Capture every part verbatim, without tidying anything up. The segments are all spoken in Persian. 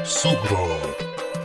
سهراب.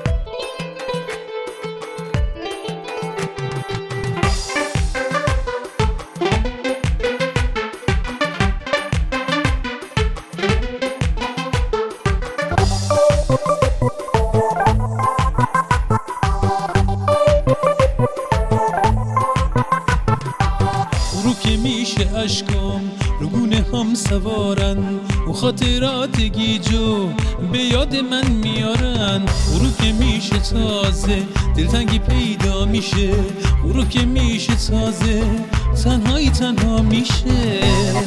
رو که میشه اشکام رو گونه هم سوارن و خاطرات گیجو به یاد من میارن. رو که میشه تازه دلتنگی پیدا میشه، رو که میشه تازه تنهایی تنها میشه.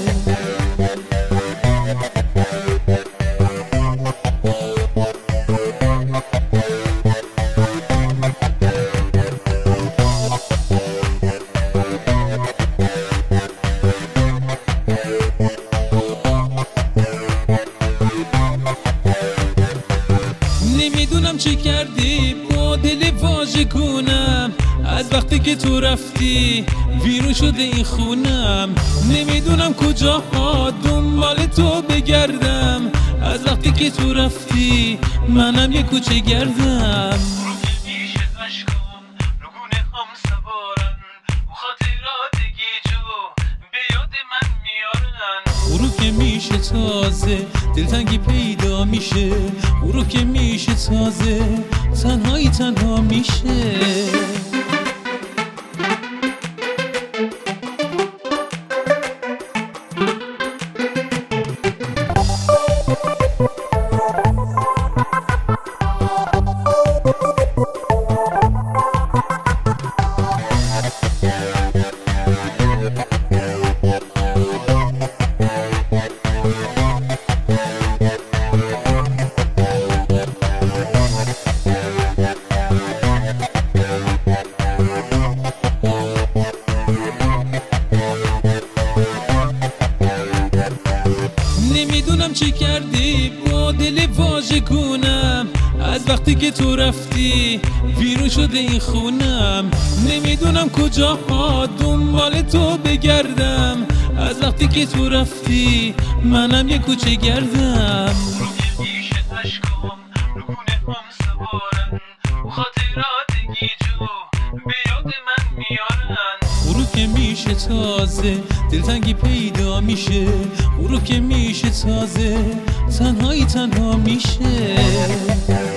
نمیدونم چه کردی با دل واژگونم، از وقتی که تو رفتی ویرون شده این خونم. نمیدونم کجاها دنبال تو بگردم، از وقتی که تو رفتی منم یه کوچه گردم. رو که میشه تازه دلتنگی پیدا میشه، رو که میشه تازه تنهایی تنها میشه. نمیدونم چه کردی با دل واژگونم، از وقتی که تو رفتی ویرون شده این خونم. نمیدونم کجاها دنبال تو بگردم، از وقتی که تو رفتی منم یه کوچه گردم. رو که میشه تازه دلتنگی پیدا میشه، رو که میشه تازه تنهایی تنها میشه.